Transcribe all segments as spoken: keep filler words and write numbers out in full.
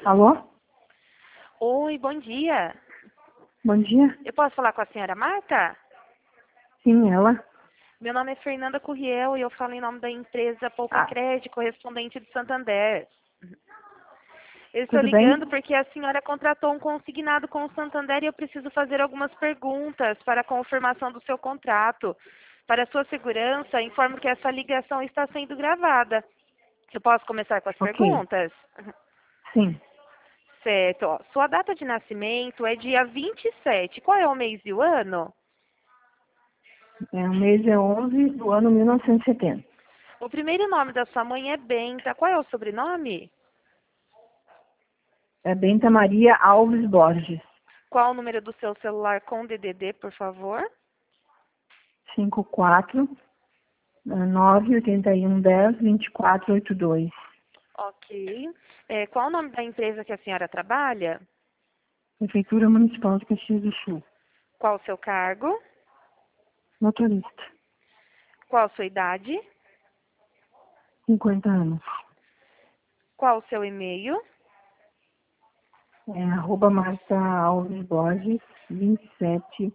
Alô? Oi, bom dia. Bom dia. Eu posso falar com a senhora Marta? Sim, ela. Meu nome é Fernanda Curriel e eu falo em nome da empresa Poupa Ah, Crédito, correspondente de Santander. Eu estou tudo bem? ligando porque a senhora contratou um consignado com o Santander e eu preciso fazer algumas perguntas para a confirmação do seu contrato. Para sua segurança, informo que essa ligação está sendo gravada. Eu posso começar com as Ok. perguntas? Sim. Certo. Ó. Sua data de nascimento é dia vinte e sete. Qual é o mês e o ano? É, o mês é onze do ano mil novecentos e setenta. O primeiro nome da sua mãe é Benta. Qual é o sobrenome? É Benta Maria Alves Borges. Qual o número do seu celular com D D D, por favor? cinco quatro nove oito um um zero vinte e quatro oitenta e dois. Ok. É, qual o nome da empresa que a senhora trabalha? Prefeitura Municipal de Caxias do Sul. Qual o seu cargo? Motorista. Qual a sua idade? cinquenta anos. Qual o seu e-mail? É, arroba Marta Alves Borges vinte e sete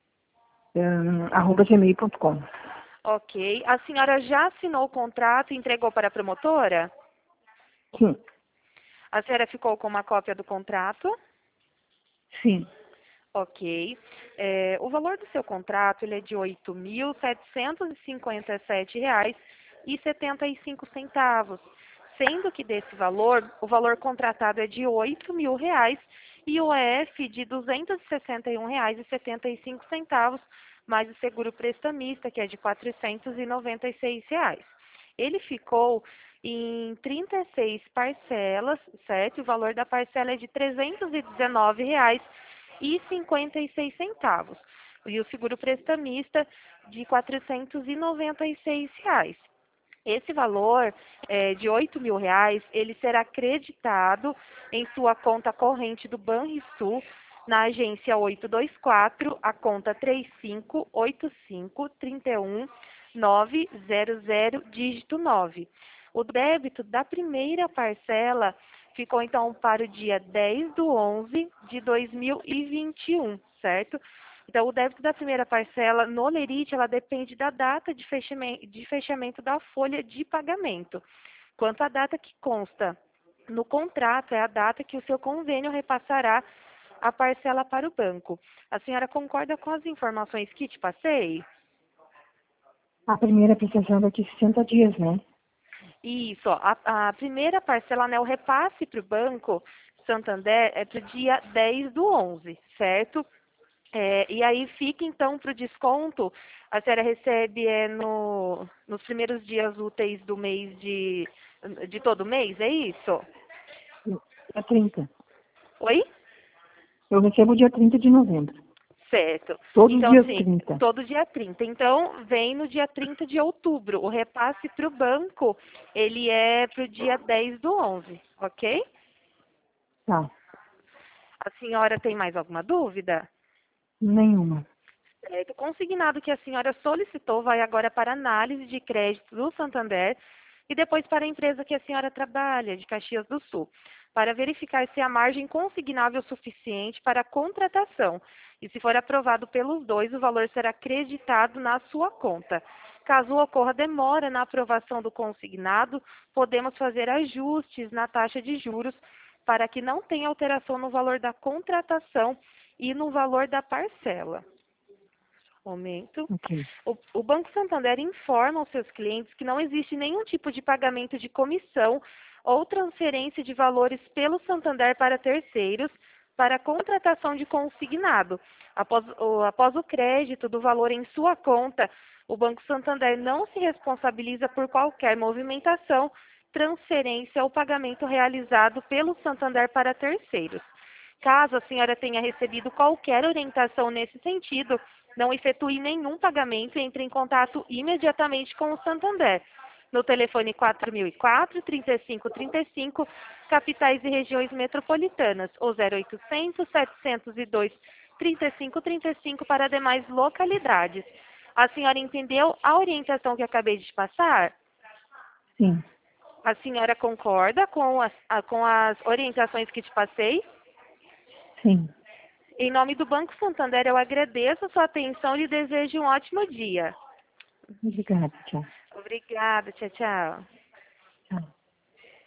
um, arroba gmail ponto com. Ok. A senhora já assinou o contrato e entregou para a promotora? Sim. A senhora ficou com uma cópia do contrato? Sim. Ok. É, o valor do seu contrato ele é de oito mil setecentos e cinquenta e sete reais e setenta e cinco centavos, sendo que desse valor, o valor contratado é de oito mil reais e o E F de duzentos e sessenta e um reais e setenta e cinco centavos, mais o seguro prestamista, que é de quatrocentos e noventa e seis reais. Ele ficou em trinta e seis parcelas, certo? O valor da parcela é de trezentos e dezenove reais e cinquenta e seis centavos. E o seguro prestamista de quatrocentos e noventa e seis reais. Esse valor é, de oito mil reais, ele será creditado em sua conta corrente do Banrisul na agência oito dois quatro, a conta três cinco oito cinco três um nove zero zero, dígito nove. O débito da primeira parcela ficou então para o dia dez do onze de dois mil e vinte e um, certo? Então, o débito da primeira parcela no Lerite, ela depende da data de fechamento, de fechamento da folha de pagamento. Quanto à data que consta no contrato, é a data que o seu convênio repassará a parcela para o banco. A senhora concorda com as informações que te passei? A primeira prestação daqui sessenta dias, né? Isso, ó, a, a primeira parcela, né, o repasse para o Banco Santander é para o dia dez do onze, certo? É, e aí fica então para o desconto, a senhora recebe é, no, nos primeiros dias úteis do mês de, de todo mês, é isso? Dia trinta. Oi? Eu recebo dia trinta de novembro. Certo. Todos os Então, dias assim, trinta. todo dia trinta. Então, vem no dia trinta de outubro. O repasse para o banco, ele é para o dia dez do onze, ok? Tá. A senhora tem mais alguma dúvida? Nenhuma. Certo. O consignado que a senhora solicitou vai agora para análise de crédito do Santander e depois para a empresa que a senhora trabalha, de Caxias do Sul, para verificar se a margem consignável suficiente para a contratação. E se for aprovado pelos dois, o valor será creditado na sua conta. Caso ocorra demora na aprovação do consignado, podemos fazer ajustes na taxa de juros para que não tenha alteração no valor da contratação e no valor da parcela. Momento. Ok. O, o Banco Santander informa aos seus clientes que não existe nenhum tipo de pagamento de comissão ou transferência de valores pelo Santander para terceiros para a contratação de consignado. Após o, após o crédito do valor em sua conta, o Banco Santander não se responsabiliza por qualquer movimentação, transferência ou pagamento realizado pelo Santander para terceiros. Caso a senhora tenha recebido qualquer orientação nesse sentido, não efetue nenhum pagamento e entre em contato imediatamente com o Santander. No telefone quatro mil e quatro, trinta e cinco trinta e cinco, capitais e regiões metropolitanas, ou zero oitocentos, setecentos e dois, trinta e cinco trinta e cinco para demais localidades. A senhora entendeu a orientação que acabei de passar? Sim. A senhora concorda com as, a- com as orientações que te passei? Sim. Em nome do Banco Santander, eu agradeço a sua atenção e lhe desejo um ótimo dia. Obrigada, tchau. Obrigada, tchau, tchau.